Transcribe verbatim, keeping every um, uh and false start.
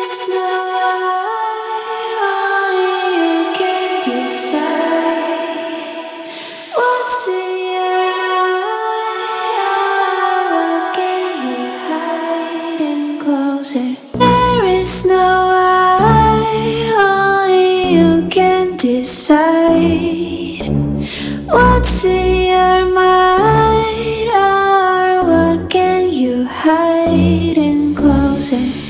is no way you can decide what's in your eye. What can you hide and closer? There is no way only you can decide what's in your mind, or what can you hide and closer?